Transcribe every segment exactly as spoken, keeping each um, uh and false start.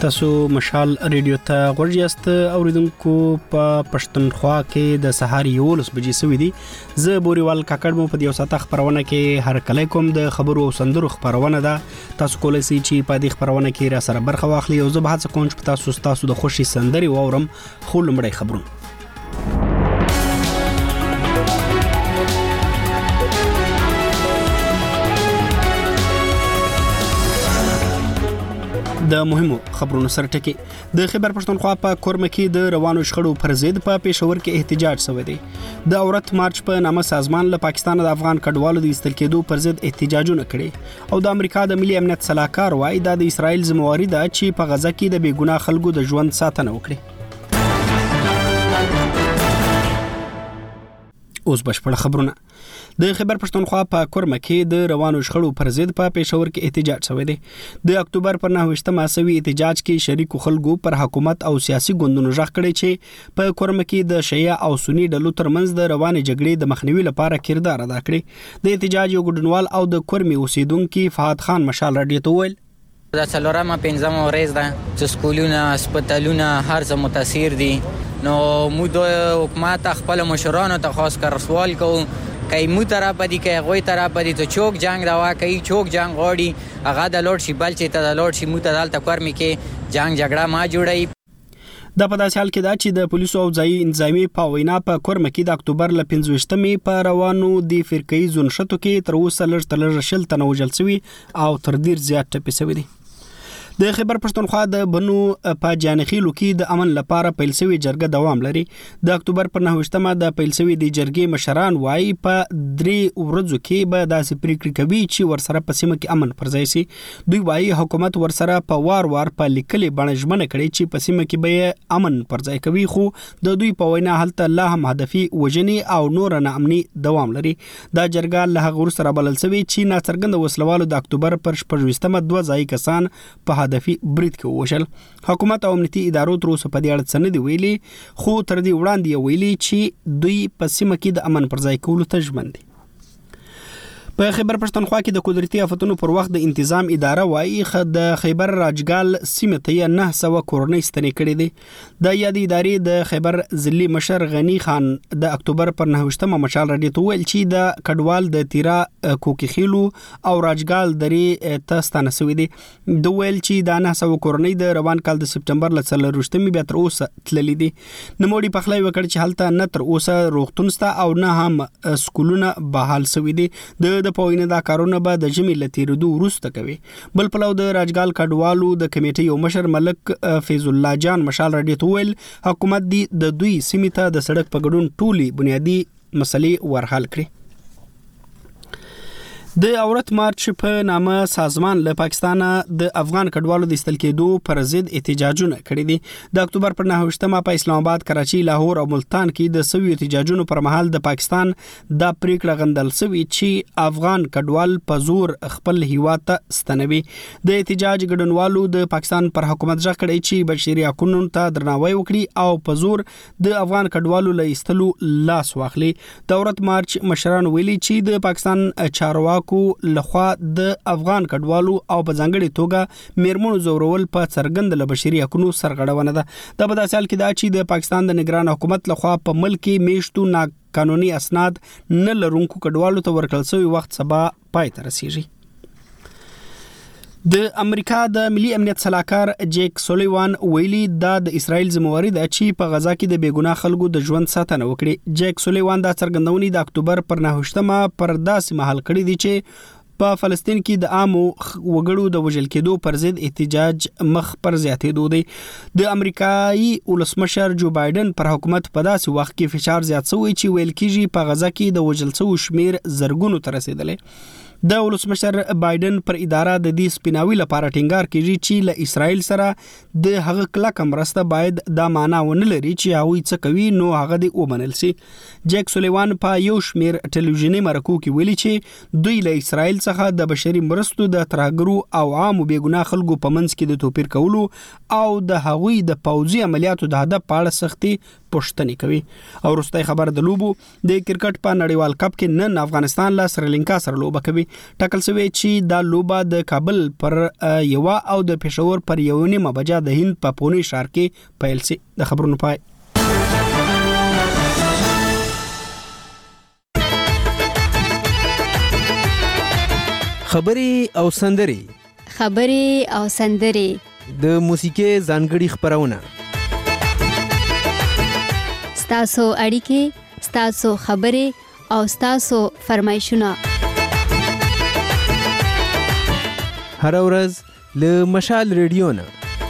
تاسو مشال ریډیو ته غوږ یاست اوریدونکو په پښتونخوا کې د سهار یولس بجې سوي دي. زه بوريوال کاکړ مو په یو ساعت خبرونه کې هر کله کوم د خبرو او سندرو خبرونه ده. تاسو کولای شئ چې په دې خبرونه کې را سره برخه واخلئ او زه به هڅه کوم چې تاسو تاسو د خوشي سندري واورم. خو لمړی خبرونه د مهمو خبرونو سره ټکی. د خیبر پښتونخوا په کورمه کې د روانو شخړو پر ضد په پېښور کې احتجاج شوی دی. د عورت مارچ په نامه سازمان له پاکستان د افغان کډوالو د ایستل کېدو پر ضد احتجاجونه کړي او د امریکا د ملي امنیت صلاحکار وایي دا د اسرائیل ذمہواری ده چې په غزه کې د بیګناه خلکو د ژوند ساتنه وکړي. اوس بشپړ خبرونه. د خیبر پښتونخوا په کورمه کې د روانو شخړو پر ضد په پېښور کې احتجاج شوی دی. د اکتوبر پر نهه سوي احتجاج کې شریکو خلکو پر حکومت او سیاسي ګوندونو ژغ کړی چې په کورمه کې د شیعه او سنی ډلو ترمنځ د روانې جګړې د مخنیوي لپاره کردار ادا کړی. د احتجاج یو ګډونوال او د کورمي اوسیدونکو فهد خان مشال راډیو ته ویل دا څلورمه پنځمه ورځ ده چې سکولونه هسپتالونه هر څه متاثر دي. نو موږ د حکومت خپل مشرانو ته خاص کر سوال کوو کای مو طرف دی کای غوي طرف دی ته چوک جنگ روا کای چوک جنگ غوړي هغه د لوړ شي بل چې ته د لوړ شي مو ته دالته کورمي کې جنگ جګړه ما جوړي. د په داسې حال کې دا چې د پولیسو او ځایي انتظامی په وینا په کورمه کې د اکتوبر ل پنځوستمې په روانو د فرقې زون شتو کې تر اوسه لږ تر لږ شل تنه وژل شوي او تر ډیر زیات ټپي شوي دي. د خیبر پښتونخوا د بنو په جانخیلو کې د امن لپاره پیل شوی جرګه دوام لري. د اکتوبر پر نهه د پیل شوی د جرګې مشران وایي په درې ورځو کې به داسې پریکړې کوي چې ورسره په سیمه کې امن پر ځای شي. دوی وایي حکومت ورسره په وار وار په لیکلي بڼه ژمنه کړې چې په سیمه کې به امن پر ځای کوي خو د دوی په وینا هلته لا هم هدفي وژنې او نور نه امني دوام لري. دا جرګه له هغه سره بلل شوی چې ناڅرګند وسلوالو د اکتوبر پر شپږویشتمه دوه ځای کسان په هدفي برید کې وشل. حکومت او امنیتي ادارو تر اوسه په دې اړه څه نه دی ویلي خو تر دې وړاندې ویلي چې دوی په سیمه کې د امن پر ځای کولو ته ژمن دي. په خیبر پښتونخوا کې د قدرتي آفتونو پر وخت د تنظیم اداره وایي د خیبر راجګال سیمه ته نه سو کورنۍ ستنې کړې دي. د یادې ادارې د خیبر ضلعي مشر غنی خان د اکتوبر پر نهه مشال راډیو ته ویل چې د کډوال د تیرا کوکیخیلو او راجګال درې ته ستانه شوی دي. د ویل چې د نه سو کورنۍ د روان کال د سپټمبر ل څلرویشتمې بیا تر اوسه تللې دي. نموړي پخلی وکړ چې هلته نه تر اوسه روغتون سته او نه هم سکولونه بحال شوي دي. د د پوینه دا کارونه به د جمی لتیرودو وروسته کوي. بل پلو د راجګال کډوالو د کمیټې یو مشر ملک فیض الله جان مشال راډیو ته ویل حکومت دی د دوی سیمه ته د سړک په ګډون ټولي بنیادی مسلې ورحل کړي. د عورت مارچ په نامه سازمان له پاکستان د افغان کډوالو د ایستل کېدو پر ضد احتجاجونه کړي دي. د اکتوبر پر نهه په اسلام آباد، کراچي، لاهور او ملتان کې د سوي احتجاجونو پر مهال د پاکستان د پریکړه غندل سوي چې افغان کډوال په زور خپل هیواد ته ستنوي. د احتجاج ګډونوالو د پاکستان پر حکومت ځکه کړي چې بشري حقوقو ته درناوی وکړي او په زور د افغان کډوالو له ایستلو لاس واخلي. د عورت مارچ مشران ویلي چې د پاکستان چارواکو کو لخوا د افغان کډوالو او په ځانګړي توګه میرمنو زورول په څرګند له بشري حقوقو سرغړونه ده. د بداسال کې دا چې د پاکستان د نگران حکومت لخوا په ملک کې میشتو ناقانوني اسناد نه لرونکو کډوالو ته ورکړل شوی وخت سبا پای ته رسیږي. د امریکا د ملي امنیت صلاحکار جیک سولیوان ویلي دا د اسرائیل ذمہواری ده چې په غزا کې د بیګناه خلکو د ژوند ساتنه وکړي. جیک سولیوان دا څرګندونې د اکتوبر پر نهه پر داسې مهال کړی دي چې په فلسطین کې د عامو وګړو د وژل کېدو پر ضد احتجاج مخ پر زیاتېدو دی. د امریکایي ولسمشر جو بایدن پر حکومت په داسې وخت کې فشار زیات شوی چې ویل کېږي په غزا کې د وژل شوو شمیر زرګونو ته رسیدلی. د ولسمشر بایدن پر اداره د دې سپیناوي لپاره ټینګار کوي چې له اسرائیل سره د هغه کلک مرسته باید دا معنا ونه لري چې هغوی څه کوي نو هغه دی ومنل شي. جیک سولیوان په یو شمیر ټلویزیوني مرکو کې ویلي چې دوی له اسرائیل څخه د بشري مرستو د ترهګرو او عامو بیګناه خلکو په منځ کې د توپیر کولو او د هغوی د پوځي عملیاتو د هدف په اړه سختي پوښتنې کوي. او وروستۍ خبر د لوبو د کرکټ په نړیوال کپ کې نن افغانستان له سریلانکا سره لوبه کوي. کې ټاکل شوی چې دا لوبه د کابل پر یوه او د پېښور پر یو نیمه بجه د هند په پونی ښار کې پیل شي. د خبرونو پای. خبري او سندري خبري او سندري د موسیقي ځانګړي خبرونه ستاسو اړیکې ستاسو خبري او ستاسو فرمایشونه هر ورځ له مشال ریډیو نه.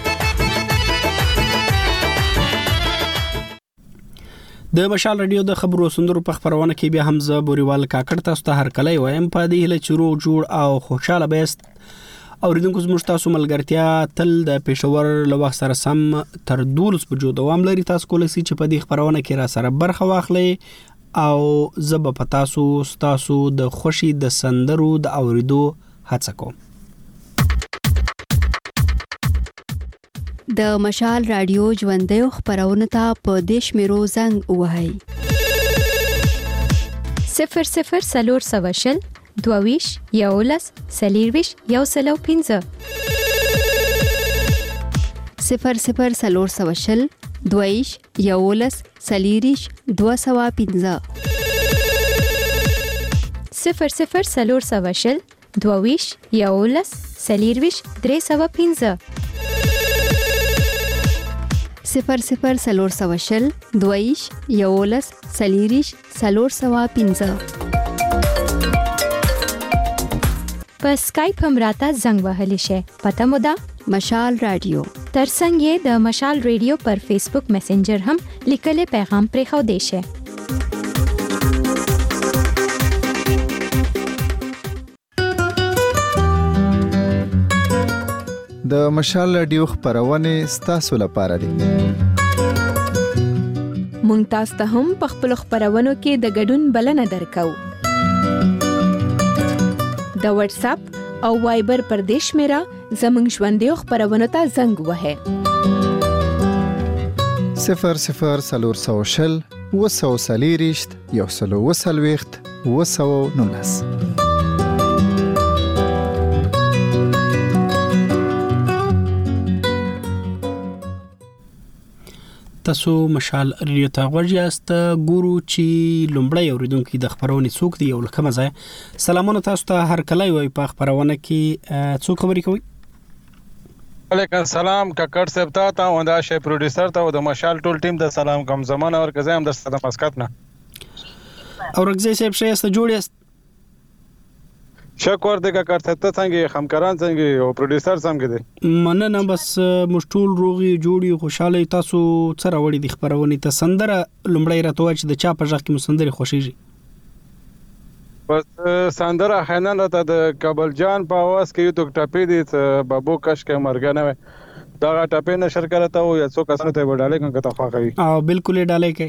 د مشال رادیو د خبرو سندرو په خبرونه کې بیا هم زه بوريوال کاکړ تاسو ته هر کله وایم په دې هله چورو جوړ او خوشاله بیست اوریدونکو زموږ تاسو ملګرتیا تل د پېښور له وخت سره سم تر دولس بجو دوام لري. تاسو کولای شئ چې په دې خبرونه کې را سره برخه واخلئ او زه به په تاسو تاسو د خوشي د سندرو د اوریدو هڅه کوم. د مشال رادیو ژوندۍ خبرونه ته په دیش میرو زنګ وهاي صفر صفر سلور سواشل دوویش یولس سلیرویش یو سلو پینزه صفر صفر سلور سواشل دوویش یولس سلیریش دو سوا پینزه صفر صفر سلور سواشل دوویش یولس سلیرویش درې سوا پینزه صفر صفر سلور سواشل دویش یولس سلیریش سلور سوا پینزه. په سکایپ هم راته زنګ وهلی شي. پته مو ده مشال رادیو. ترڅنګ یې د مشال رادیو پر فیسبوک میسنجر هم لیکلي پیغام پرې خو دی شي. د مشال رادیو خبرونه ستاسو لپاره دي. مونږ تاسو ته هم په خپل خبرونو کې د ګډون بلنه درکو. د واتس اپ او وایبر پر دیش میرا زمنګ ژوندۍ خبرونه ته زنګ وهه صفر صفر سلور سوشل وسو سلیریشت یو سلو وسلويخت وسو نولس. تاسو مشال رادیو ته ورجاست ګورو چې لومړی اوریدونکو د خبرونه څوک دی یو لکه مزه. سلامونه تاسو ته هر کله وي په خبرونه کې څوک خبرې کوي. علیکم السلام کاکړ صاحب ته تا وندا شي پروډوسر ته د مشال ټول ټیم د سلام کوم زمانه اور کزه هم د ستاسو مسکت نه اورګزی صاحب شایسته جوړیست. شکر دې کاکړ صاحب ته څنګه همکاران څنګه او پروډوسر څنګه دي. مننه بس مشټول روغي جوړي خوشاله تاسو سره وړي د خبرونه ته سندره لومړی راته چې د چا په ځخ کې مسندري خوشيږي. بس سندره حنان راته د کابل جان په आवाज کې یو ټک ټاپې دي بابو کش کې مرګنه دا ټاپې نشر کړته او یو څو کسانو ته وډاله کوم کته خوخوي او بالکل ډاله کوي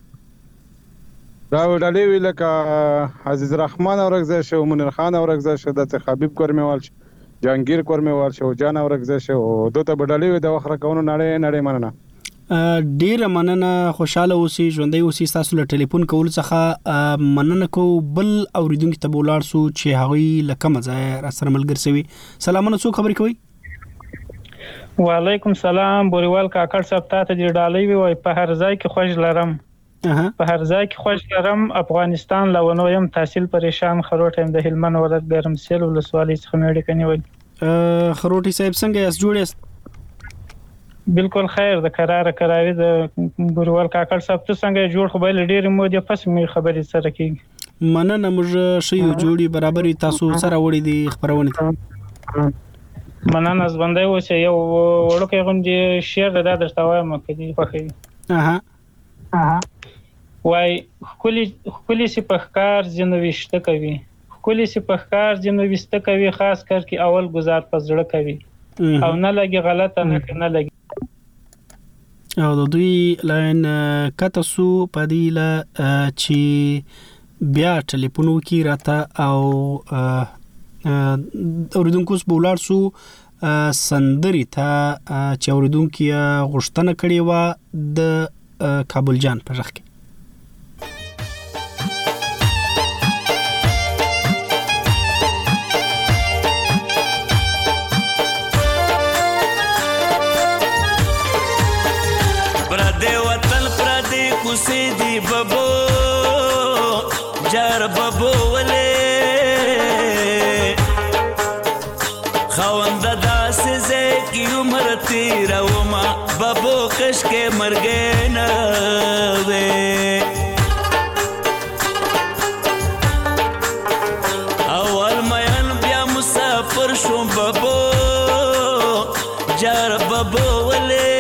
دا وډاله ویل کا عزیز رحمان اورغزه شو منیر خان اورغزه شو د حبیب کورمیوال جهانگیر کورمیوال شو جان اورغزه شو دوته وډاله وی د وخره کونو نړۍ نړۍ مننه ډیر مننه خوشاله اوسئ ژوندۍ اوسئ. تاسو له ټلیفون کول څخه مننه کو بل اوریدونکو ته بولار سو چې هغوی لکه مزه را سره ملګری سوي. سلامونه څوک خبرې کوي. وعلیکم سلام بوريوال کاکړ صاحب ته د ډالۍ وي په هر ځای کې خوش لرم په هر ځای کې خوش لرم. افغانستان لونو يم تحصیل پریشان خروټ هم د هلمند ولایت ګرمسیل ولسوالۍ څخه مېړه کني وي. خروټي صاحب څنګه یاست جوړیست. بالکل خیر د قرار قراری د بوريوال کاکړ صاحب ته څنګه جوړ خو به ډیر مو د پس می خبرې سره کیږي. مننه موږ شی جوړي برابرۍ تاسو سره وړي دي خبرونه ته مننه ژوندۍ اوسه یو وړوکی غونډې شیر د درته وایم کدي خوخي اها اها وای خولي خولي سي پخکار جنويشته کوي خولي سي پخکار جنويشته کوي خاص کر کی اول گزار پزړه کوي او نه لګي غلطه نه نه لګي او د دوی لاین کته سو پدیله چې بیا ټلیفون وکي راته او اوریدونکو سپولار سو سندري ته چې اوریدونکو غوښتنه کړې و د کابل جان په ځخ کې. کوسې دی ببو جار ببو ولې خوند داسې ځای کې عمر تېرومه ببو کشکې مرګې نه وې اول مین بیا مسافر شوم ببو جار ببو ولې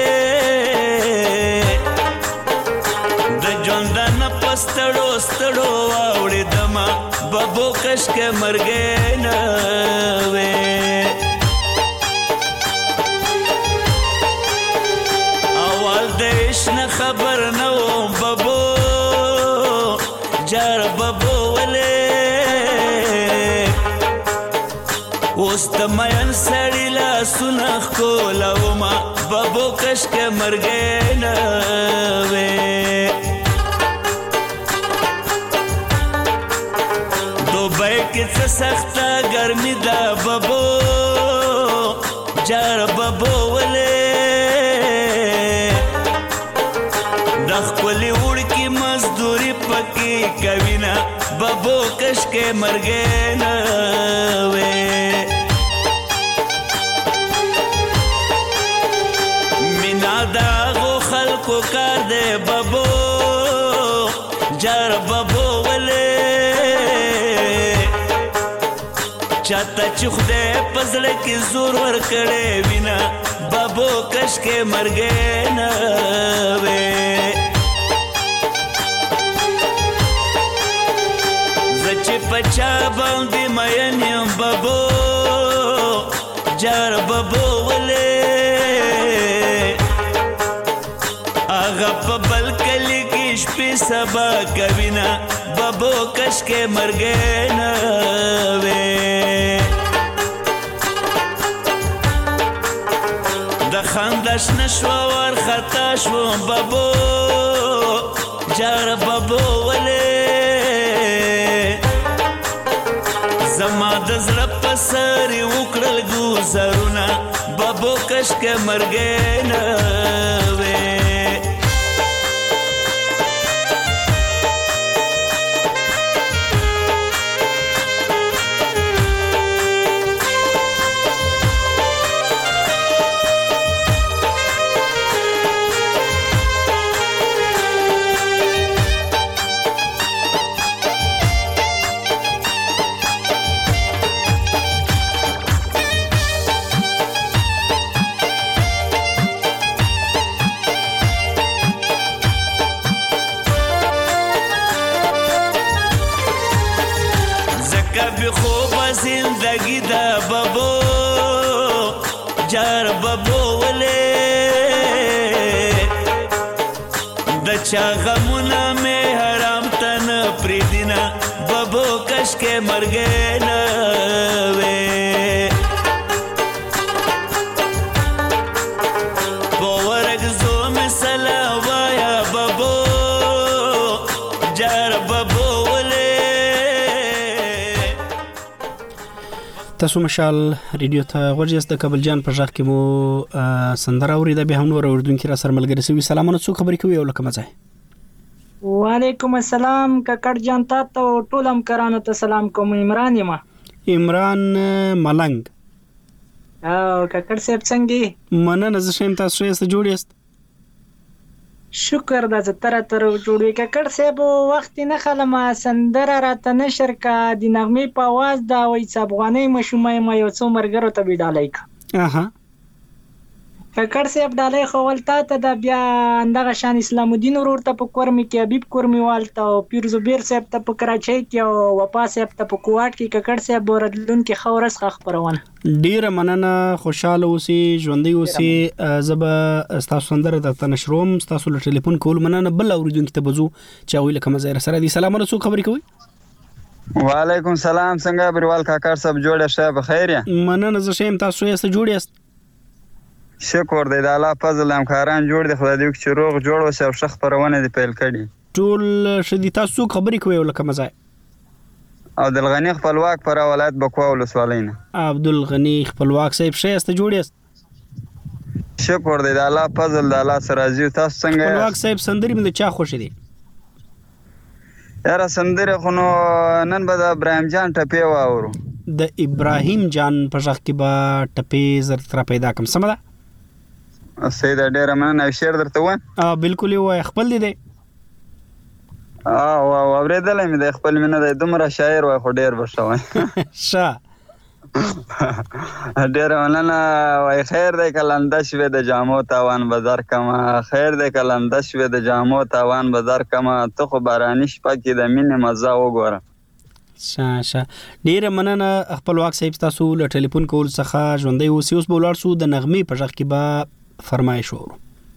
د ژوندانه په ستړو ستړو واوړېدمه ببو کشکې مرګې نه وې اول د عشق نه خبر نه وم ببو جار ببو ولې اوس د مین سړي لاسونه ښکلومه ببو کشکې مرګې نه وې دوبۍ کې څه سخته ګرمي ده ببو جار ببو ولې د ښکلي وړکي مزدوري پکې کوینه ببو کشکې مرګې نه وې مینا د هغو خلکو کار دی ببو جار ببو ولې چاته چې خدای په زړه کې زور ورکړی وینه ببو کشکې مرګې نه وې زه چې په چا باندې مین یم ببو جار ببو ولې هغه په بل کلي کې شپې سبا کوینه ببو کشکې مرګې نه وې د خندا شنه شوه ورخطا شوم ببو جار ببو ولې زما د زړه په سر یې وکړل ګوزارونه ببو کشکې مرګې نه وې زندگی دا ببو جار ببو ولې د چا غمونه مې حرام ته نه پرېږدینه ببو کشکې مرګې نه وې په ورږزو مې سلا وایه ببو جار ببو تاسو مشال ریډیو ته غوږ یاست د کابل جان په ژغ کې مو سندره اورېده بیا هم نور اردوونکي را سره ملګري سوي سلامونه څوک خبرې کوي او له کومه ځای وعلیکم السلام ککړ جان تاسو ټول همکارانو ته سلام کوم عمران یم عمران ملنګ او ککړ صاحب څنګه مننه زه شم تاسو یې څه جوړ یاست شکر دا زه تر تر جوړې ککړ صاحب وخت نه خلم سندره راته نشر کا د نغمې په आवाज دا وای افغاني مشومه ما یو څو مرګرو ته بيډالای کا اها ککړ صاحب ډالای خو ولتا ته د بیا اندغه شان اسلام الدین ورور ته په کورمي کې حبیب کورمي والته او پیر زبیر صاحب ته په کراچۍ کې او وپا صاحب ته په کوټ کې ککړ صاحب ورادلون کې خورس خبرونه ډیره مننه خوشاله اوسئ ژوندۍ اوسئ زبا تاسو سندره د تنشروم تاسو له ټلیفون کول مننه بل اوریدونکو ته بزو چې ویل کوم ځای سره دي سلام علیکم خبرې کوي وعلیکم سلام څنګه بریوال کاکړ صاحب جوړه شه بخیر یا مننه زه شیم تاسو یې څه جوړ یاست شکر دی د الله فضل همکاران جوړ دي خدای دې چې روغ جوړ وسه او شخ پرونه دی پیل کړي ټول شدي تاسو خبرې کوي ولکه مزای عبدالغنی خپلواک پر ولایت بکوا ولسوالینا عبدالغنی خپلواک صاحب شه است جوړ یاست شکر دی د الله فضل د الله سره زیو تاسو څنګه خپلواک صاحب سندري مې چا خوش دي یاره سندره خو نو نن به د ابراهیم جان ټپې واورو. د ابراهیم جان په ژغ کې به ټپې زر تر پیدا کم سمه ده سید ډیره مننه. او شعر درته وایم؟ اه بالکل وای خپل دی دی اه او اوریدلې مې د خپل مینه د دومره شاعر وای خو ډیر بشوي شه ډیره مننه. وای خیر دی کلنده شوې د جامو تاوان بدر کما خیر دی کلنده شوې د جامو تاوان بدر کما ته خو باراني شپه کې د مینې مزه وګوره. شه شه ډیره مننه خپلواک صاحب تاسو له ټلیفون کول څخه ژوندۍ اوسئ. اوس به ولاړ سو د نغمې په ژغ کې به فرمایش وورو.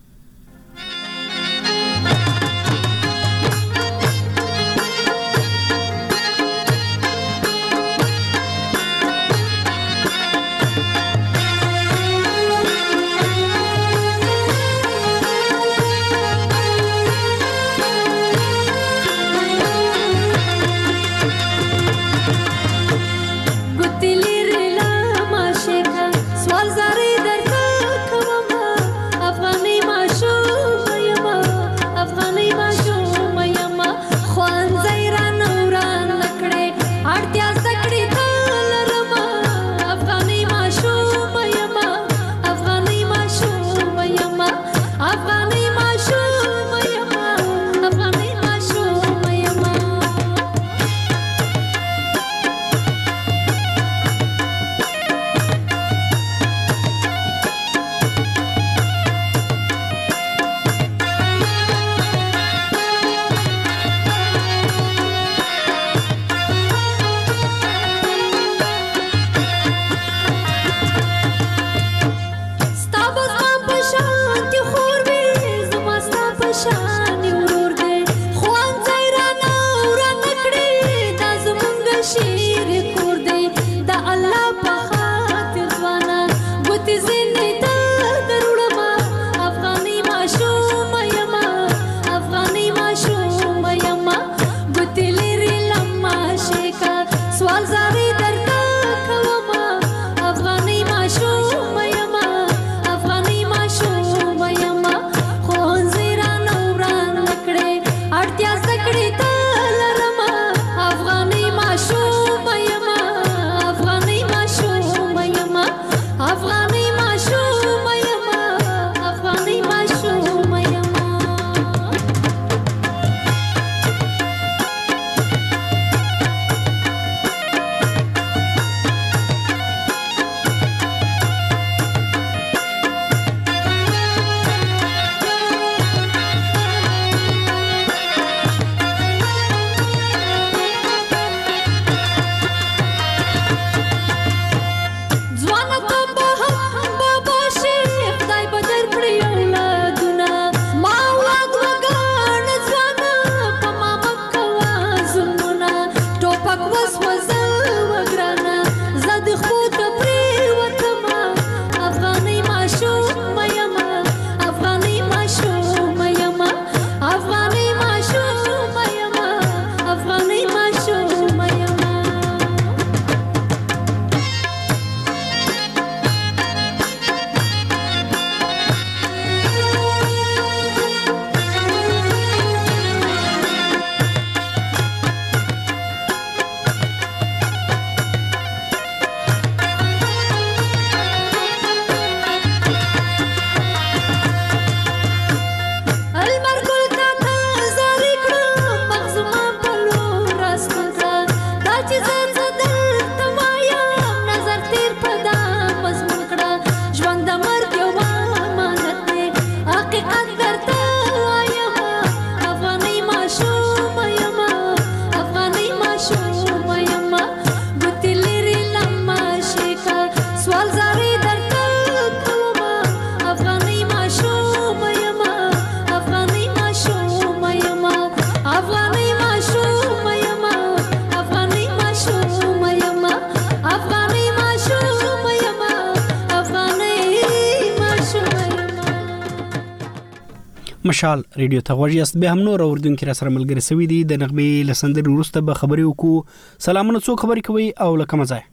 مشال ریډیو ته غوږی است. به هم نور اوردونکو را سره ملګری سوي دي د نغمې لسندري وروسته به خبري وکړو. سلامونه څوک خبري کوي او لکه مزه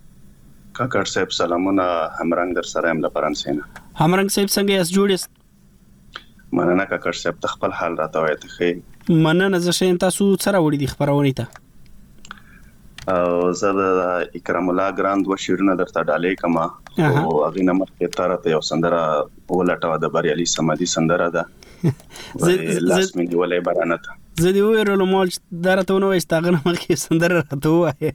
کاکړ صاحب سلامونه همرنګ در سره هم د فرانسې نه. همرنګ صاحب څنګه یاست؟ جوړ یاست؟ مننه کاکړ صاحب ته خپل حال راته وایي ته ښه مننه. زه ښه یم. تاسو څه راوړي دي خپرونې ته؟ او زه د اکرام الله ګران دوه شعرونه درته ډالۍ کوم او هغې نه مخکې تا راته یو سندره ولټوه د بریالي صمدي سندره ده لاس مې نیولی بارانه ته. زه دې وویرلو مول چې دا راته ونه وایي چې د هغه نه مخکې سندره راته ووایې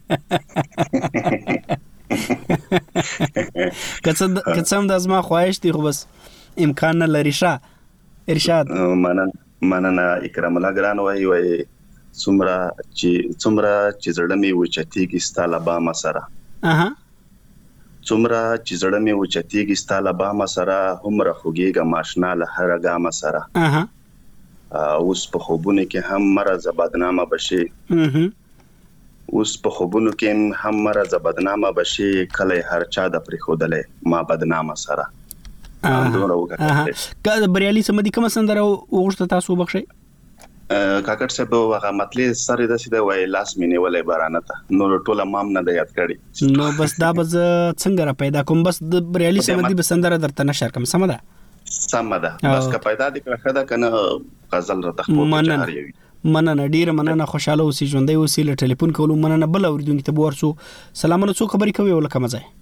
که څه هم دا زما خواهش دی خو بس امکان نه لري. ښه ارشاد. مننه. اکرام الله ګران وایي وایي څومره چې څومره چې زړه مې وچتېږي ستا له بامه سره څومره چې زړه مې وچتېږي ستا له بامه سره هومره خوږېږم اشنا له هره ګامه سره اوس په خوبونو کې هم مرزه بدنامه بشي اوس په خوبونو کې هم مرزه بدنامه بشي کله هر چا د پرېښودلی ما بدنامه سره. که د بریالي صمدي کومه سندره وغوښته تاسو وبخښئ؟ کاکړ صاحب هغه مطلع سر داسې دی وایي لاس مې نیولی بارانه ته نو ټوله مام نه ده یاد کړي. نو بس دا به زه څنګه را پیدا کوم؟ بس د بریالي صمدي به سندره درته نشر کوم. سمه ده سمه ده. بس که پیدا دې کړه ښه ده که نه غزل راته خپور چهار یوي. مننه ډیره مننه. خوشاله اوسئ ژوندی اوسئ. له ټلیفون کولو مننه. بل اورېدونکي ته به ورسو. سلامونه. څوک خبرې کوي او له کومه ځای؟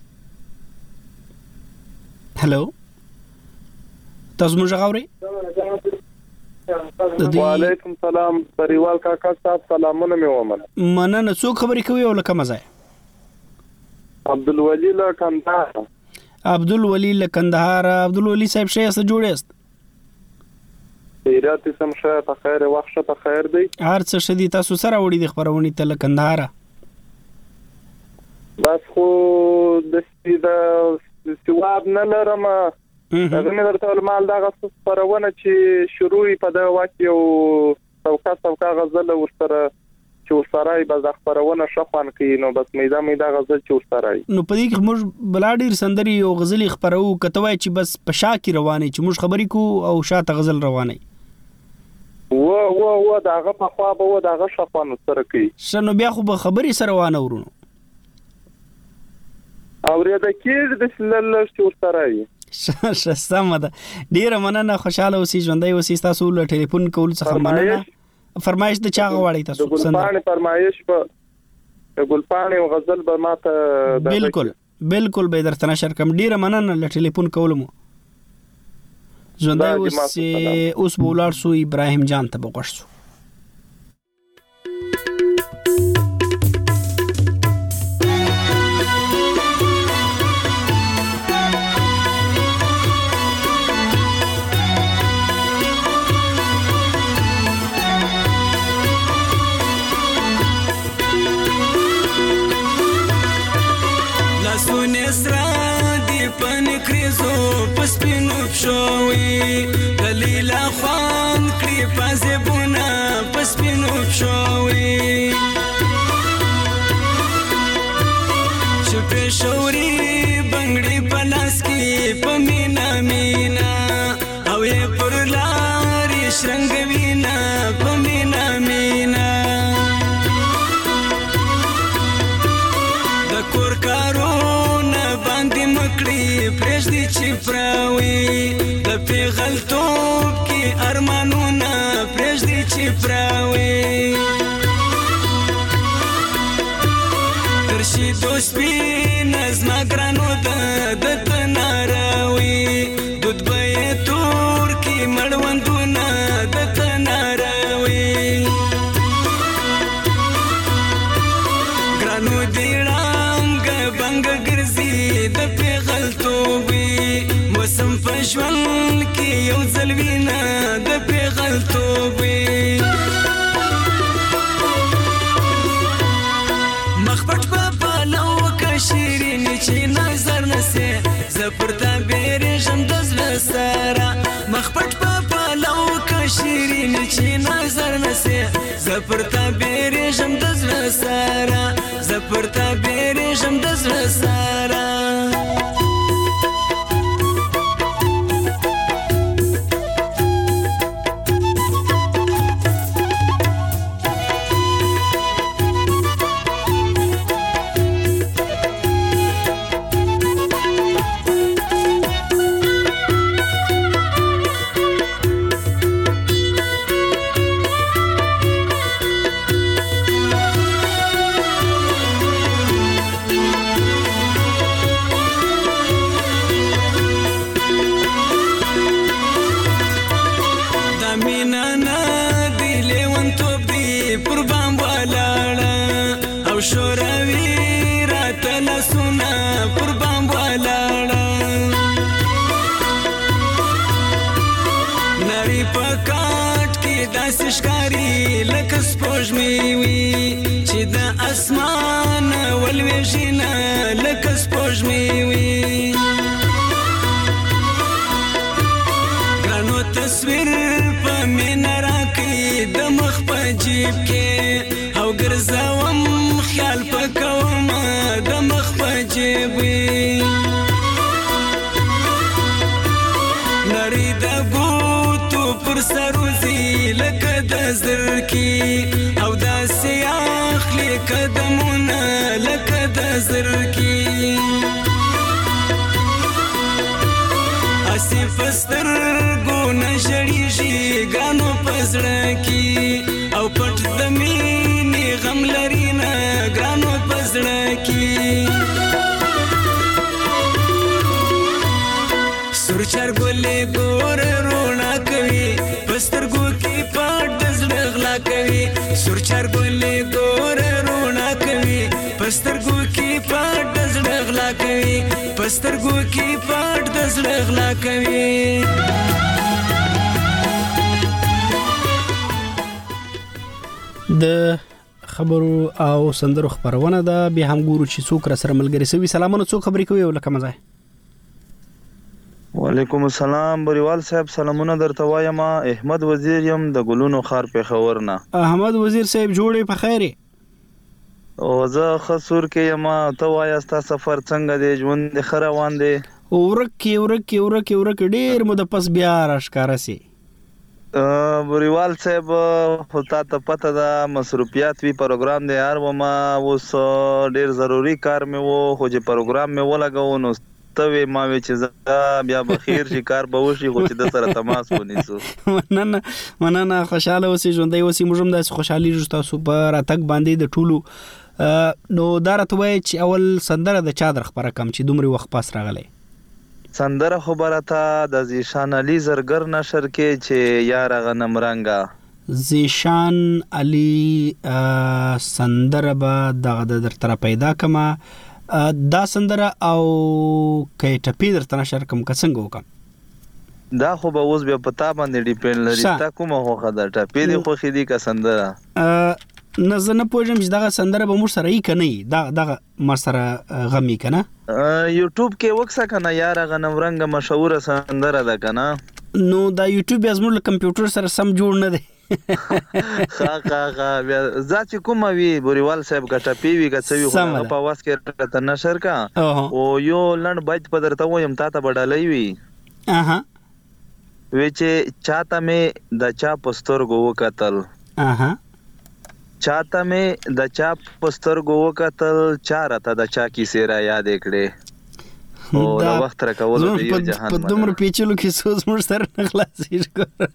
هلو تاسو موږ غواړئ؟ وعلیکم سلام بریوال کاکا صاحب سلامونه مې ومنه. مننه. څوک خبرې کوي او له کومه ځای؟ عبدالولي له کندهار. عبدالولي له کندهار. عبدالولي صاحب ښه یاست؟ جوړ یاست؟ خیرات سم ښه په خیر وخت ښه په خیر دی هر څه ښه دي. تاسو سره وړي د خبرونې ته له کندهار؟ بس خو د سواب نه لرم. هغه مې درته ویل مال دغه څه خپرونه چې شروع یې په دغه وخت یو څوکه څوکه غزل ورسره چې ورسره یې به دا خپرونه ښه خوند کوي نو بس میده میده غزل چې ورسره یې نو په دې کې موږ بلا ډېر سندرې او غزلې خپرو که ته وایې چې بس په شا کې روانې چې موږ خبرې کوو او شاته غزل روانې و و و دغه په خوا به و دغه ښه خوند ورسره کوي. ښه نو بیا خو به خبرې سره وانه ورونو اورېده کېږي داسې لږ لږ چې ورسره یې. ښه سمه ده. ډېره مننه. خوشحاله اوسئ ژوندی اوسئ. ستاسو له ټلیفون کولو څخه مننه. فرمایش د چا غواړئ تاسو؟ د ګلپاڼې فرمایش به د ګلپاڼې غزل به ماته بالکل بالکل به درته نشر کوم. ډېره مننه له ټلیفون کولو مو. ژوندی اوسئ. اوس به ولاړ سو ابراهیم جان ته به غوږ سو. پسپینو پښوی دلیلا خوان کړي پازبونه پسپینو پښوی چې پښوري بنگړي پلاس کې پمینا مینا او یې پر لارې شرنګوینا پمینا مینا د کور کارونه باندې مکړي پرېږدي چې پراوي د پیغلتوب کې ارمانونه پرېږدي چې پراوي ترشي دوسپي نظمه ګرانو ده د تناراوي دود به یې تور کې مړوندونه د تناراوي ګرانو دې ړانګ بنګ ګرځي د پیغلتوبي موسم په ژوند کې یو ځل وینه د پیغلتوبي مخ پټ په پلو که شیرینې چې نظر نسې زه پر تا بیریږم د زړه سره مخ پټ په پلو که شیرینې چې نظر نسې زه پر تا بیریږم د زړه سره زه پر تا بیریږم د زړه سره لیونتوب دی پر بام ولاړه او شوروي راته لاسونه پر بام ولاړه نری په کاټ کې داسې ښکاري لکه سپوږمۍ وي چې د اسمان ولویږي نه لکه سپوږمۍ وي ګرانو تصویر په مینه راکړي د مخ په جیب کې او ګرځوم خیال پکوم د مخ په جیب وي نری د ګوتو پر سروزي لکه د زرکي او داسې اخلي قدمونه لکه د زرکي اسی پسترګو نه ژړېږي ګرانو په زړه کې او پټ د مینې غم لري نه ګرانو په زړه کې سور چرګلې ګور روڼا کوي پسترګو کې پټ د زړه غلا کوي سور چرګلې ګور روڼا کوي پسترګو کې پټ د زړه غلا کوي پسترګو کې پټ د زړه غلا کوي د خبرو او سندرو خبرونه ده به هم ګورو چې څوک را سره ملګری سوي سلامونه څوک خبرې کوي ولکه مزه وعلیکم السلام بریوال صاحب سلامونه درته وایم احمد وزیر یم د ګلونو خار په خبر نه احمد وزیر صاحب جوړې په خیره او زه خسور کې یم ته وایې ستا سفر څنګه دی ژوند خ روان دی ورک ورک ورک ورک ډیر مو د پس بیا راښکاره سي بریوال صاحب هوتا ته پته ده مصروفیات وی پروګرام دی هر ومه اوس ډیر ضروری کار مې وو خو چې پروګرام مې ولګاو نو ته وی ما وی چې بیا بخیر شي کار به وشي خو چې د سره تماس ونیسو مننه مننه خوشاله اوسې ژوندۍ اوسې موږ هم داسې خوشحالي جو تاسو په راتګ باندې د ټولو نو دا راته وایي چې اول سندره د چا در خبره کم چې دومره وخت پاس راغلی سندره خبره ته د زیشان علي زرګر نشر کې چې یار غنم رنگا زیشان علي سندره به دغه در تر پیدا کما دا سندره او کې ټپی درته نشر کوم څنګه وکم دا خو به اوس بیا پتا باندې ډیپند لري تا کومه خوخه ده ټپی دی خو خې دی کا سندره نه زه نه پوهېږم چې دغه سندره به موږ سره یې که نه یي دغه ما سره غمي که نه یوټیوب کې وکسه که نه یاره غنم رنګه مشهوره سندره ده که نه نو دا یوټیوب بیا زموږ له کمپیوټر سره سم جوړ نه دی ښه ښه ښه بیا زه چې کومه وي بوریوال صاحب که ټپې وي که څه وي خو هغه په اواز کې راته نشر که او یو لنډ بیت په درته ووایم تا ته به ډالۍ وي وی چې چاته مې د چا په سترګو وکتل چاته مې د چا په سترګو وکتل چا راته د چا کیسې را یادې کړې او د وخت راکولو د یو جهان په دومره پیچلو کیسو زموږ سره نه خلاصېږي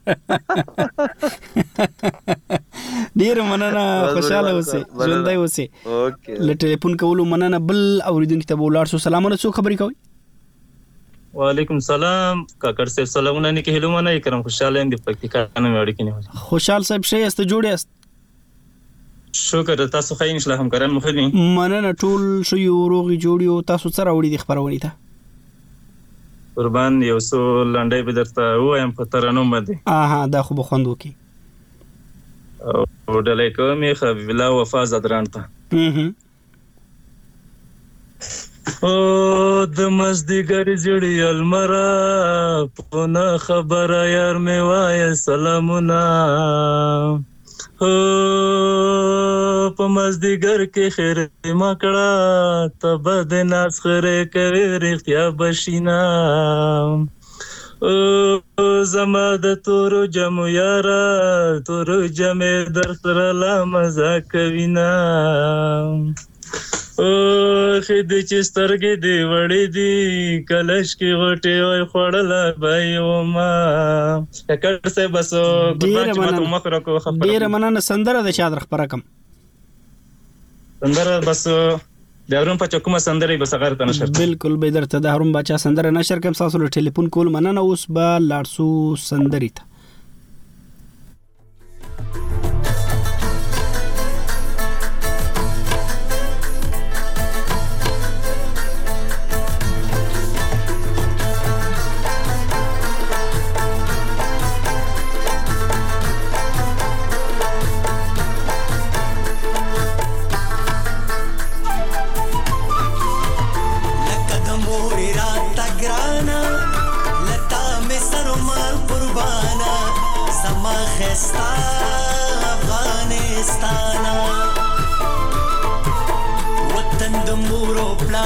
ډېره مننه خوشحاله اوسې ژوندی اوسې له ټلیفون کولو مننه بل اورېدونکي ته به ولاړ شو سلامونه څوک خبرې کوئ وعلیکم سلام کاکړ صاحب سلامونه نیکه هلو منه کرم خوشحاله یم د پکتیکا نه مې اړیکې نیولې خوشحال صاحب ښه یاست جوړ یاست شکر تاسو ښه ان شاء الله همکاران مو ښه دي مننه ټول ښه یو روغ جوړ یو تاسو څه راوړي دي خپرونې ته قربان یو څو لنډۍ به درته ووایم په ترانو باندې اها دا خو به خوند وکړي او ډالۍ کوم یې حبیب الله وفا زدران ته او د مازدیګر زړی المرا په نه خبره یار مې وایه سلامونه او په مازدیګر کې خیر ما کړه ته به د ناز خیرې کوې رښتیا بشینه او زما د تورو جمو یاره تورو جمې در سره لا مزه کوینه او خدای چې سترګې دی وړې دي کلش کې غټې وای خوړله بای او ما ککړ سه بس ډیره مننه ډیره مننه سندره د چا در خبره کم سندره بس د هارون بچا کومه سندره بس غیر ته نشر بالکل به درته د هارون بچا سندره نشر کوم تاسو له ټلیفون کول مننه اوس به لاړسو سندرې ته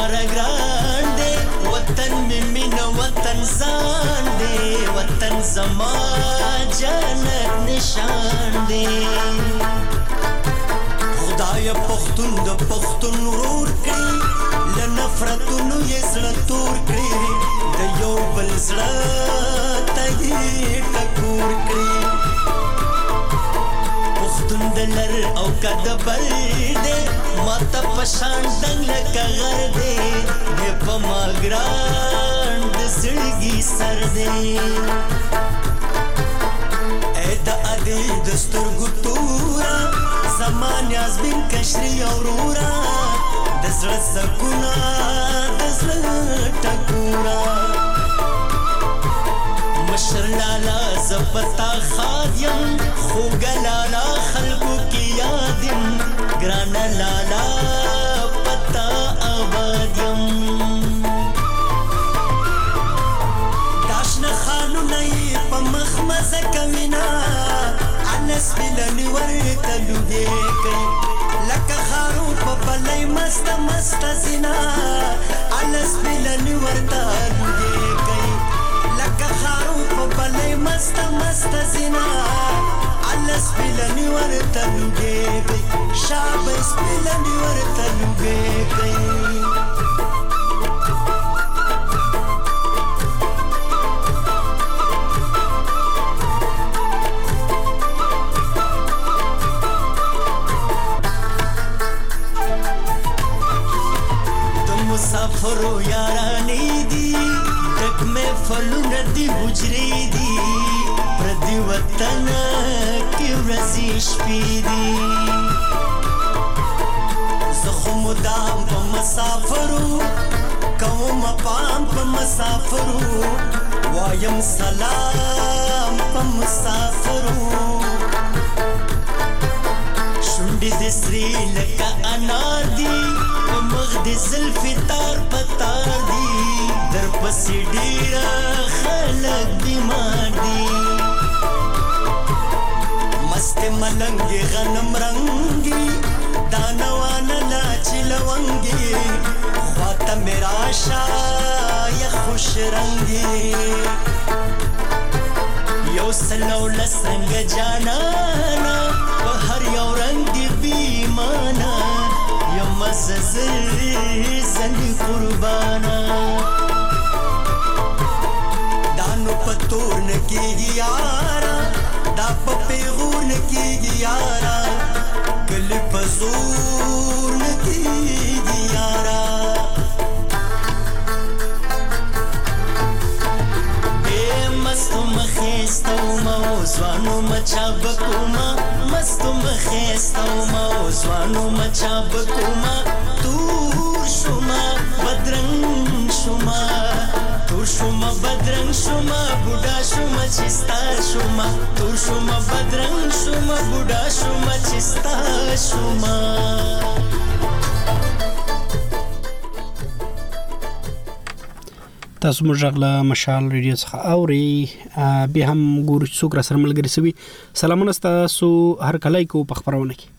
مارا ګران دی وطن می مینا وطن ځان دی وطن زما جنت نشان دی خدای پښتون د پښتون ورور کړي له نفرتونو یې زړه تور کړي د یو بل زړه ته یې ټکور کړي پښتون د لر او که د بر دی ماته په شان ډنګ لکه غر دی دی په ما ګران د زړګي سر دی ای د ادې د سترګو توره زما نیازبین کشري اورورا د زړه سکونه د زړه ټکوره مشر لالا زپتا خادیم خوږه لالا خلکو کې یادیم ګرانه لالا پتا آبادیم داشنه خانونه یې په مخ مزه کوینا انس بلنی ورته لوګې کوي لکه خارو په بلای مست مست زینا انس بلنی ورته لوګې کوي لکه خارو په بلای مست مست زینا انس بلنی ورته لوګې کوي شابه بلنی ورته لوګې کوي مسافرو یارانی دی تک میں فلون دی حجری دی پردی وطن کی رزیش پی دی زخم دام پا مسافرو قوم پام پا مسافرو وایم سلام پا مسافرو شنڈی دسری لکا انار دی مغ دی زلفی تار پتار دی در پسی ډیره خلق بیمار دی مست ملنگی غنم رنگی دانوان لاچی لونگی خواتا میرا شای خوش رنگی یو سلو لسنگ جانانا بہر یو رنگ دی بیمانا مززل زنی قربانا دانو پتور نکیگی یارا دا پا پیغور نکیگی یارا کلی پزور نکیگی یارا بے مستو مخیستو موزوانو مچا بکوما مستو مخیستو موزوانو مچا بکوما تور شما بدرنگ شما تور شما بدرنگ شما بودا شما چستا شما تور شما بدرنگ شما بودا شما چستا شما تاسو موږ غلا مشال ریډیو څخه اوري به هم ګورو څوک را سره ملګری سوي سلامونه تاسو هر کله کو په خبرونه کې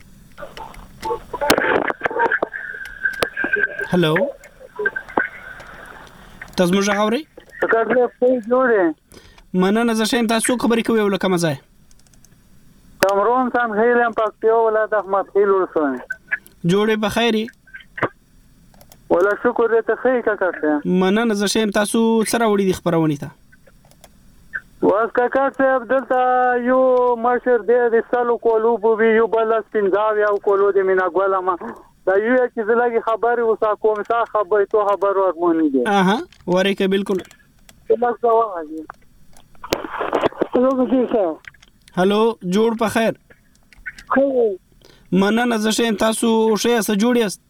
هلو تاسو موږ اوري کله په جوړه مننه زه شم تاسو خبرې کوي ولکه مزه کمرون سان خیرم پکتیو ولادت احمد خیل ورسونه جوړه په خیري ولا شکر دې ته خې کا کاته مننه زه شم تاسو سره وړي د خبرونه ته واس کا کاته عبدالله یو مشر دې د سالو کولو بو یو بل سپینځاوی او کولو د مینا ګولما دا یو چې زلګي خبري وسا کوم سا خبري تو خبر ورمونی دي اها ورکه بالکل هلو بګیسه هلو جوړ په خیر خو مننه زه شم تاسو شه سره جوړیاست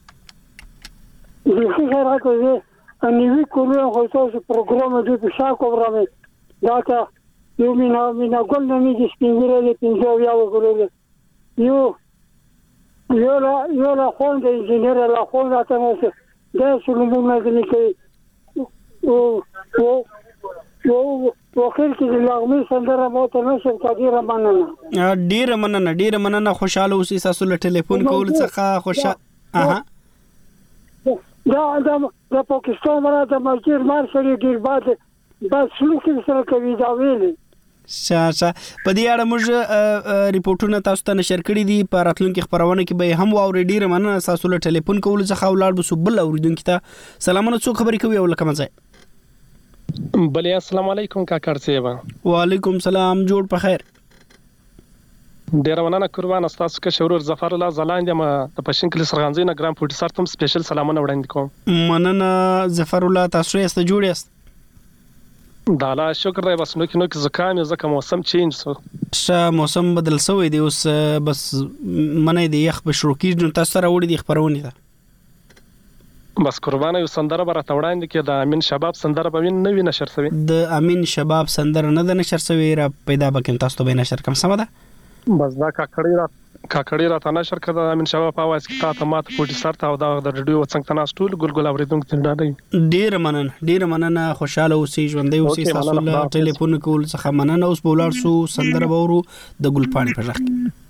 دې څنګه راکوي اني وی کومه هوڅو پروګرام دې په شاکو ورامه دا تا یو مینا مینا ګل نه دې سپینګره دې پنځو یا وګورل یو یو لا یو لا خون دې انجنیر لا خون راته نو دا سلمونه دې کې او او یو وکړ چې لاغمي سندره مو ته نشم کډیره مننه ډیره مننه ډیره مننه خوشاله اوسې تاسو له ټلیفون کول څخه خوشاله اها دا د پاکستان مرا د مسجد مار سره ډیر باد بس سلوک سره کوي دا ویلي شاشه په دې اړه موږ ریپورتونه تاسو ته نشر کړي دي په راتلونکي خبرونه کې به هم واوري. ډیر مننه تاسو له ټلیفون کول څخه ولاړ بسو بل اوریدونکو ته سلامونه څو خبرې کوي او لکه مزه بله السلام علیکم کاکړ صاحب. وعلیکم السلام جوړ په خیر. ډیر مننه قربان تاسو کې شورور ظفر الله زلاند ما د پښین کلی سرغانځي نه ګرام پورټ سرتم سپیشل سلامونه وړاندې کوم. مننه ظفر الله تاسو یې ست جوړ یاست. دا لا شکر دی بس نو کې نو کې زکام زکه موسم چینج سو ش موسم بدل سوی دی اوس بس منې دی یخ به شروع کیږي تاسو سره وړي دی خبرونه ده بس قربانه یو سندره بر ته وړاندې کې د امین شباب سندره به نوې نشر شوی. د امین شباب سندره نه د نشر شوی را پیدا بکم تاسو ته به نشر کوم سم ده. بس دا کاکړی را کاکړی را تنه شر کړه امین شباب په आवाज کې تا ته ماته پورټي سر ته او دا د ریډیو څنګه تناس ټول ګلګل اوریدونکو ته ډاډي. ډیر مننه ډیر مننه خوشاله اوسې ژوندې اوسې تاسو له ټلیفون کول څخه مننه. اوس بولار سو سندره وورو د ګلپاڼې په ځخ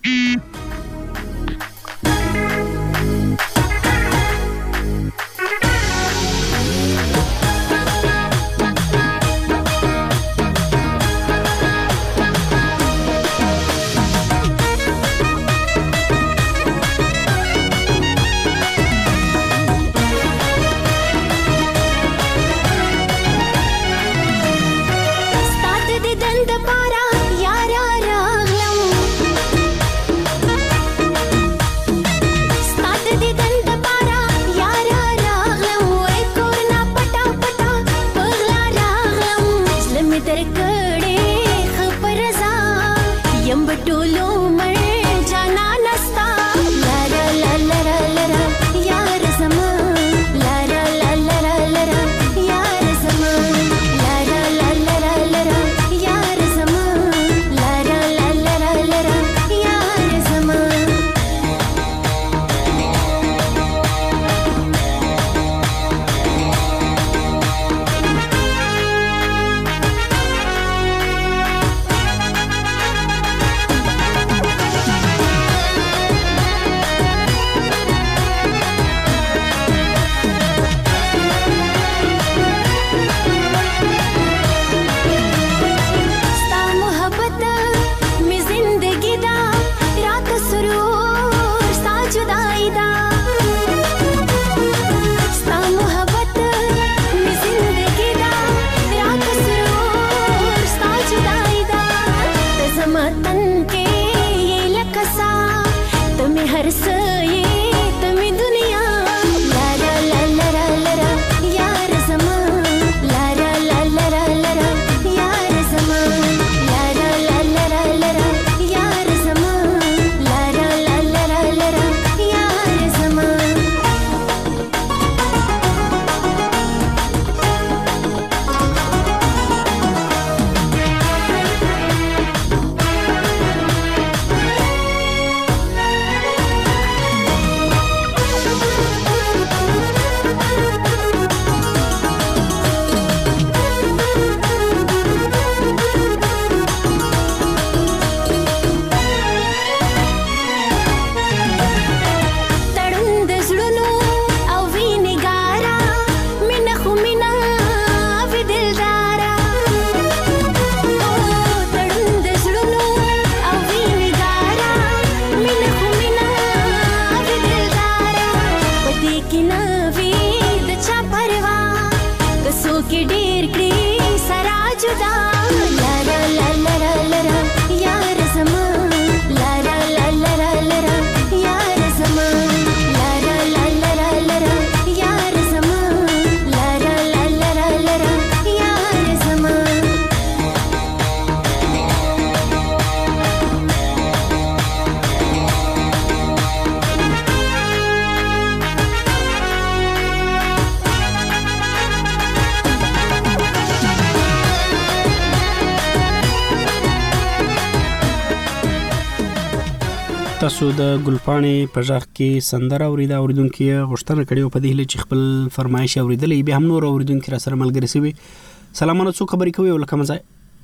تاسو د ګلپاڼې په ځخ کې سندره اوریدا اوریدونکو غوښتنه کړې او په دې هله چې خپل فرمایش اوریدلې به هم نور اوریدونکو را سره ملګری شي. سلامونه څو خبرې کوي ولکه مزه.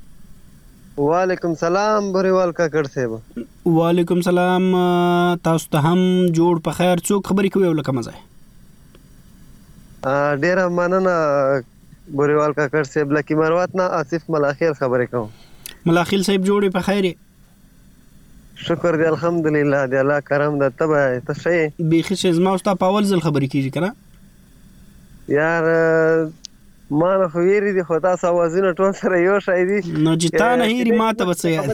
وعلیکم سلام بریوال کاکړ صاحب. وعلیکم سلام تاسو ته هم جوړ په خیر څو خبرې کوي ولکه مزه. ډیره مننه بوریوال کاکړ صاحب. لکه مروت نه آصف ملاخیل خبرې کوم. ملاخیل صاحب جوړې په خیر؟ شکر دی الحمدلله دی الله کرم ده. ته به ته ښه یې؟ بیخي ښه. زما او ستا په اول ځل خبرې کېږي که نه یار؟ ما نه خو ویرې دي خو تاسو اوازونه ټول سره یو شی دي نو چې تا نه هېري ما ته به څه یاد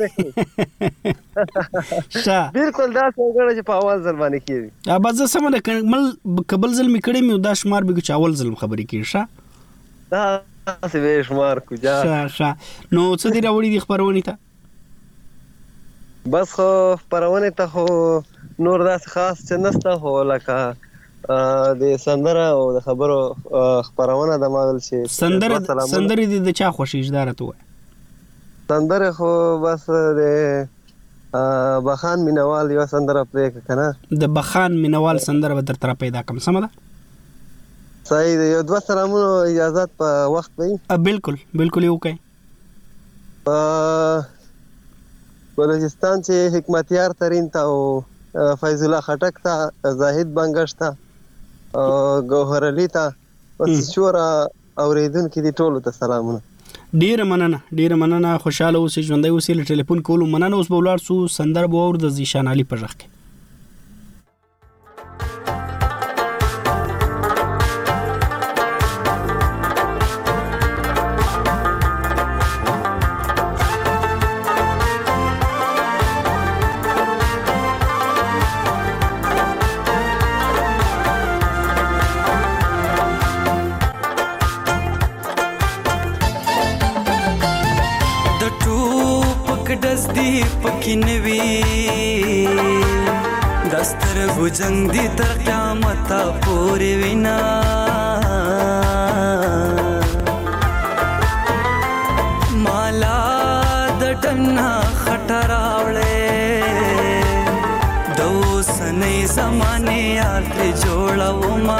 بلکل داسې وګڼه چې په اول ځل باندې کېږي. بس زه سمه ده که بل ځل مې کړی مې دا شمار به چې اول ځل خبرې کېږي. ښه داسې به یې شمار کړو. ښه ښه. نو څه دې راوړي دي خپرونې ته؟ بس خو خپرونې ته خو نور داسې خاص څه نشته، خو لکه د سندره او د خبرو خپرونه د ما ویل چې سندره سندرې دې د چا خوښېږي دا راته ووایه. سندرې خو بس د بخان مینوال یوه سندره پرېږده که نه. د بخان مینوال سندره به درته را پیدا کړم. سمه ده؟ صحیح دی. یو دوه سلامونو اجازت په وخت به وي؟ بلکل بلکل یې وکړئ. په بلوچستان چې حکمتیار ترین ته او فیض الله خټک ته، زاهد بنګش ته، ګوهر علي ته، بس شوره اورېدونکي دي ټولو ته سلامونه. ډیره مننه ډیره مننه. خوشحاله اوسئ، ژوندی اوسئ. له ټلیفون کولو مننه. اوس به ولاړ سو سندره به واورو د ذیشان علي په غږ کې. دسترګو جنگ دی تر قیامت پورې وینا مالا د ټنا خټراوړې دوسنې زمانه یار ته جوړو ما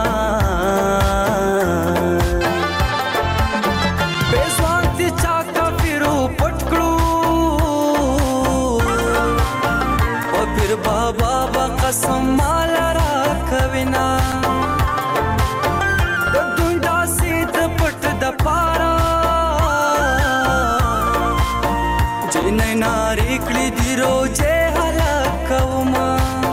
بېسوانتي چا کافرو پټکړو او پیر بابا قسم مال را کوینا د دنیا سید پټ د پارا جنې ناری کړي دی روزه هلاکوما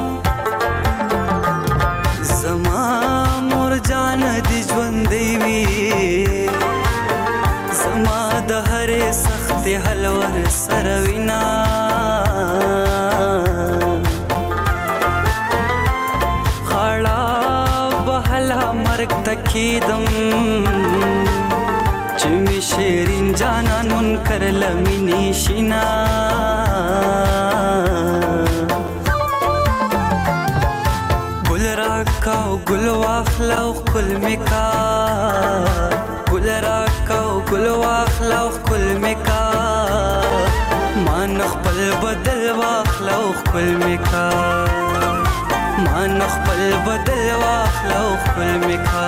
زما مور جان دی ژوند دی زما د هرې سخت حلور سروینا مرگ تکیدم چې می شیرین جانانون کرل مینی شینا گل راکاو گل واخلاو کل میکا گل راکاو گل واخلاو کل میکا مان خپل بدل واخلاو کل میکا مان خپل بدل واخلو خپل میکا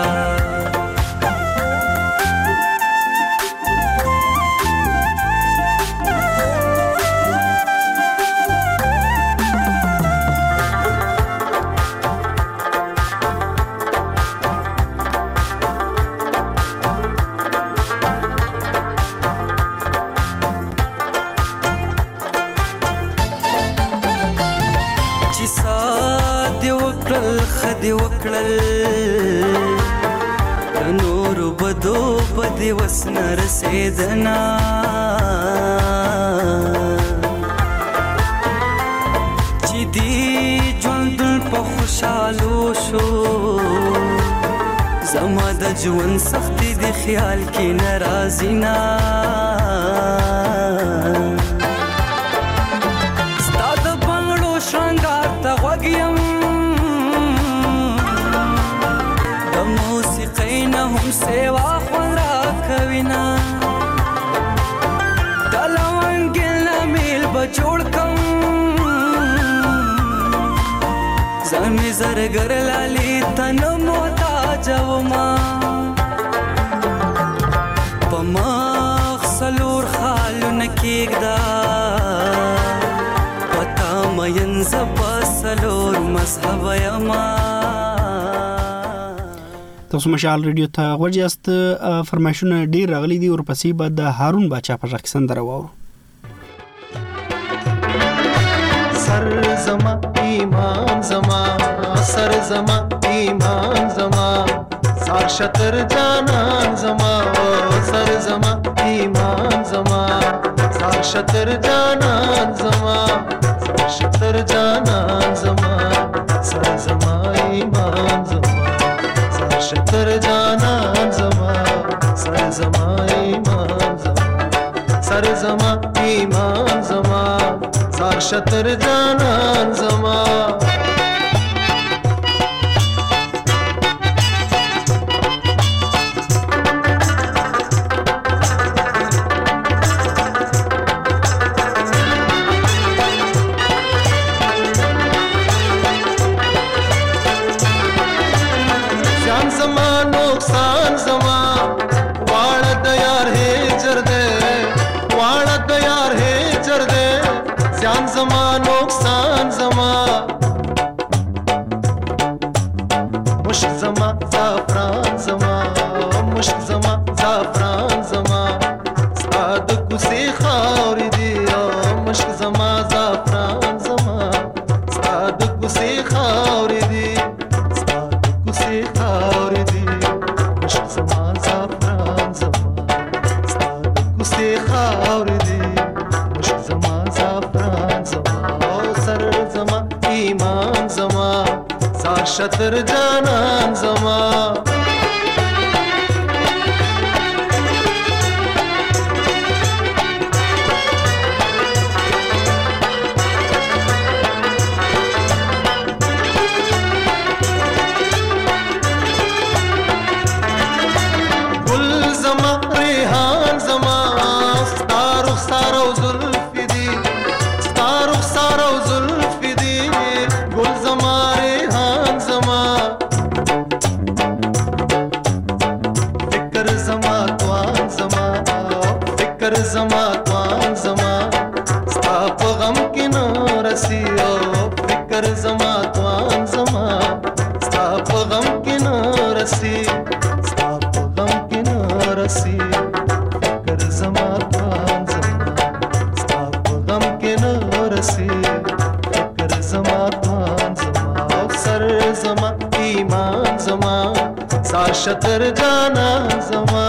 خدي وکړل نور بدو بدی وسن رسیدنا چې دی ژوند په خوشالو شو زما د ژوند سختي د خیال کې ناراضی نا ستاد بنگړو شرنګار ته وګیم هم سیوا خون را کوینا دلوانگل میل بجوڑ کم زمی زرگر لالی تن محتاج وما پماغ سلور خالو نکیگ دا پتا مین زبا سلور مذهب یما. تاسو مشال ریډیو ته غوړیاست. فرمایشونه ډیر راغلي دي. ورپسې به د هارون باچا په ژغ سندره واورو. سر زما ایمان زما سر زما ایمان زما سار شتر جانان زما سر زما ایمان زما سار شتر جانان زما سار شتر جانان زما سر زما ایمان زما سار شتر جانان زما سر زما ایمان زما سر زما ایمان زما سار شتر جانان زما زیان زما نقصان زما واړه د یار هجر دے واړه د یار هجر دے زیان زما نقصان زما مشک زما زعفران زما مشک زما زعفران زما ساد کوسي خاورې دي مشک زما زعفران زما ساد کوسي خاورې دي ساد کوسي خاورې دي مشک زما زعفران زما ساد کوسي خاورې دي مشک زما زعفران زما سر زما ایمان زما سار شتر جانان زما گل زما ریحان زما ستا رخسار او زلفی دی ستا رخسار او زلفی دی گل زما ریحان زما فکر زما توان زما فکر زما توان زما ستا په غم کې نه رسی او فکر زما توان زما ستا په غم کې نه رسی ستا په غم کې نه رسی فکر زما توان زما ستا په غم کې نه رسی فکر زما توان زما سر زما ایمان زما سار شتر جانان زما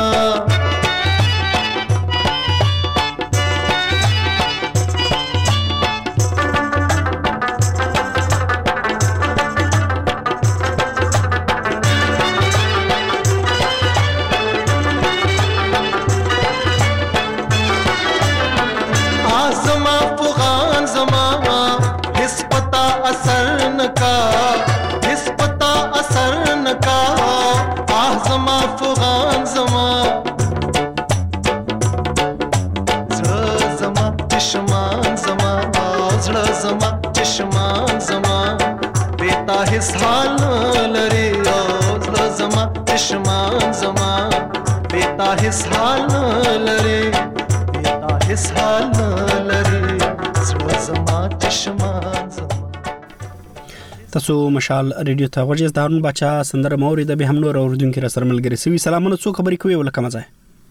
هیڅ حال نه لري او زړه زما چشمان زما بیتا هیڅ حال نه لري بیتا هیڅ حال نه لري زړه زما چشمان زما. تاسو مشال ریډیو ته غوږی د هارون باچا سندره موري د به هم نور اوردونکو را سره ملګری سوي. سلامونه څو خبرې کوي ولکه مزه.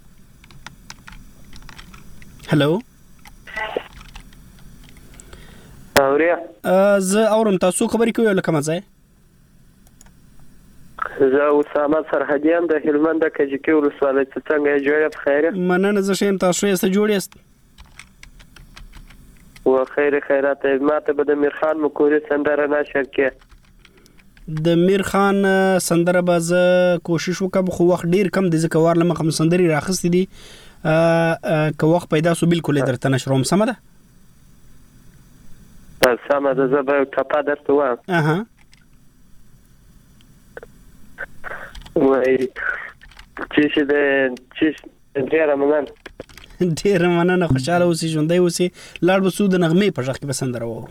هلو اوریا زه اورم تاسو خبرې کوي ولکه مزه. زه اسامه سرحدیان د هلمند د کجکی ولسوالۍ څنګه جوړه بخیر مننه. زه شیم تاسو یې څه جوړ یاست و خیر خیرات. ماته به د میر خان مکوري سندره نشر کې د میر خان سندره به زه کوشش وکم خو وخت ډیر کم دي ځکه وار لمه خم سندري راخستې دي که وخت پیدا سو بالکل درته نشروم. سم ده سم ده زه به ټپه درته وایم. اها وای چې چې د چې ډیر مننه ډیر مننه. خوشاله اوسې ژوندۍ اوسې. لاړ به سو د نغمې په ژغ کې به سندره وو.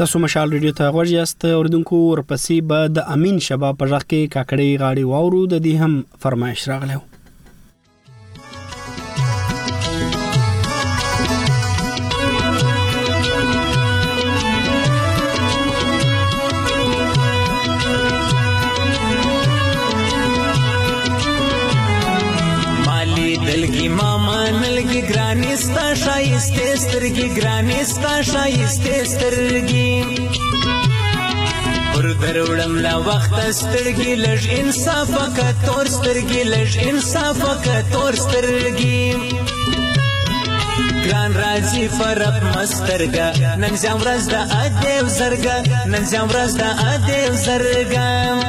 تاسو مشال ریډیو ته غوږ یاست اوریدونکو ورپسې به د امین شبا په ژغ کې کاکړی غاړي واورو د دې هم فرمایش راغلی دلگی ماما نلگی گرانی ستا شایسته سترگی گرانی ستا شایسته سترگی پر دروڑم لا وقت سترگی لج انصافا کا تور سترگی لج انصافا کا تور سترگی گران رازی فرق مسترگا نن زم رز دا ادیو زرگا نن زم رز دا ادیو زرگا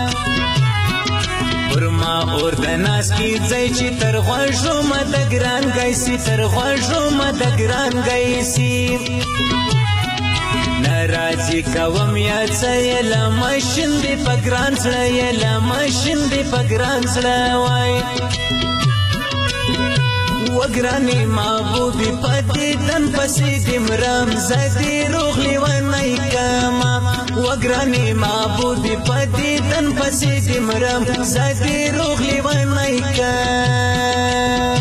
ورما اور د ناس کی ځای چې تر غوښو مد ګران گایسي تر غوښو مد ګران گایسي ناراضي کوم یا ځای لا ماشین دی پګران سره یا ماشین دی پګران سره وای وګرانی محبوبي پدې دن پسې دمرام زدي روغلی ونای کما وګرانی محبوبي پدې دن پسې دمرام زدي روغلی ونای کما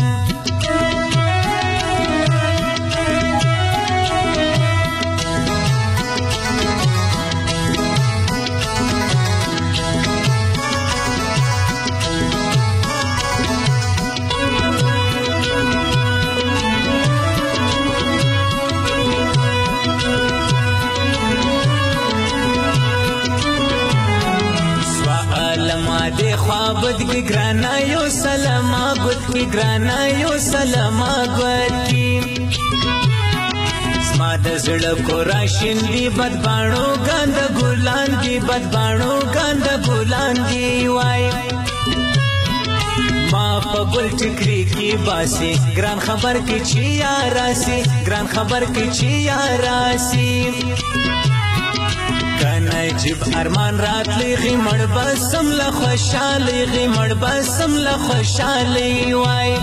دے خوابت کی گرانا یو سلام آگت کی گرانا یو سلام آگت کی سماد زڑ کو راشن دی بدبانو گاند گلان دی بدبانو گاند گلان دی وائی ما پا گل ٹکری کی باسی گران خبر کی چی آراسی گران خبر کی چی آراسی کنای جب ارمان رات لیغی مړ بسم له خوشالي غي مړ بسم له خوشالي وای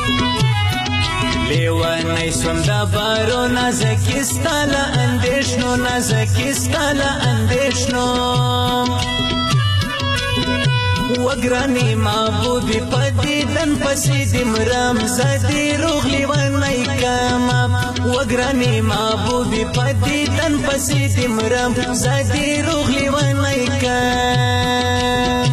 لیوانای سوم دا بارو نازکستاله اندیشنو نازکستاله اندیشنو وګرانی محبوبي پدې دن پسې دمرام زدي روغلی ونای کما وګرانی محبوبي پدې دن پسې دمرام زدي روغلی ونای کما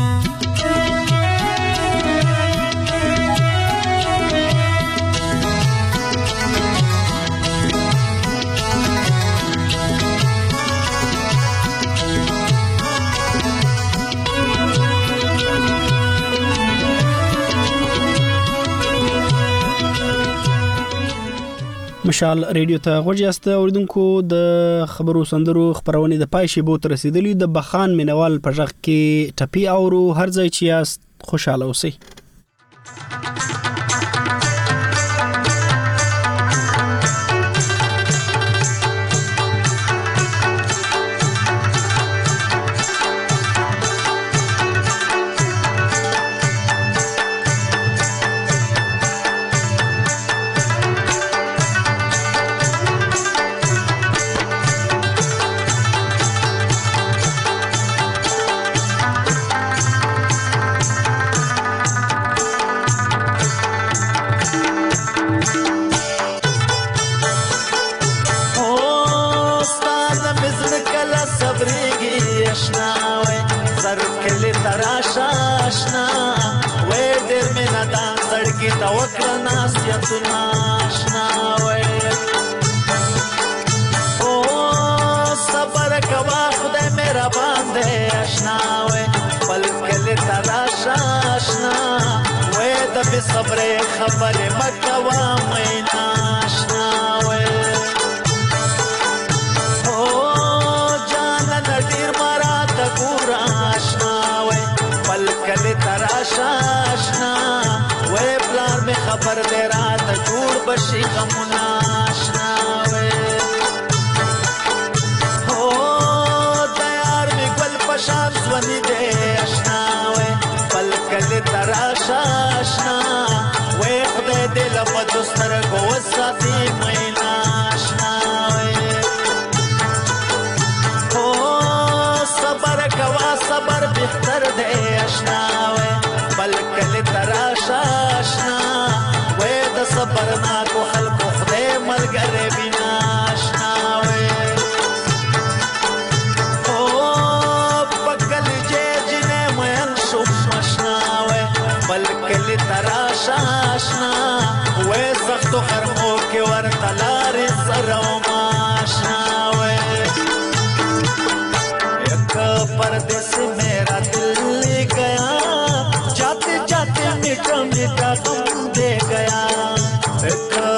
مشال ریډیو ته غوږ یاست اوریدونکو د خبرو سندرو خبرونه د پای شی بوت رسیدلی د بخان مینوال په ژغ کې ټپی اورو هر ځای چې یاست خوشاله اوسئ صبر خبر مکوا مینا آشناوي او جان نډیر مرا ته ګور آشناوي پلکل تراشا آشنا وې پلار می خبر دې رات جوړ بشي غمنا آشناوي او تیار می ګل پشان سونی دې آشناوي پلکل تراشا آشنا دل په دستر کو وساتي مینا آشنا وې صبر بهتر دی آشنا وای بل کلی تراشه آشنا وای د صبر ناکو خلکو خدای ملګری بینا آشنا وای او پکل جې جنې مېن شو آشنا وای بل کلی تراشه آشنا وای سختو خرمو کې ورته لارې سره وما آشنا وای परदेस मेरा दिल ले गया जाते जाते मीठा मीठा गम दे गया एक